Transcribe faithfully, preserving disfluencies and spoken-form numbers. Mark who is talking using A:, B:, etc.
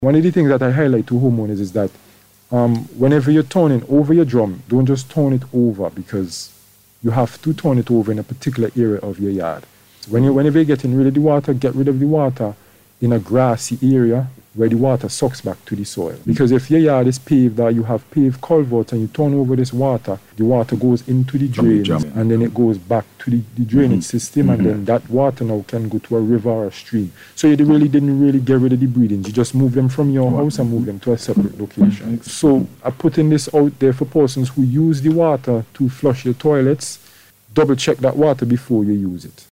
A: One of the things that I highlight to homeowners is that um, whenever you're turning over your drum, don't just turn it over, because you have to turn it over in a particular area of your yard. When you, whenever you're getting rid of the water, get rid of the water in a grassy area where the water sucks back to the soil. Because if your yard is paved or you have paved culverts and you turn over this water, the water goes into the drains and then it goes back to the, the drainage mm-hmm. system, mm-hmm. and then that water now can go to a river or a stream. So you really didn't really get rid of the breedings. You just move them from your house and move them to a separate location. Mm-hmm. So I'm putting this out there for persons who use the water to flush your toilets. Double check that water before you use it.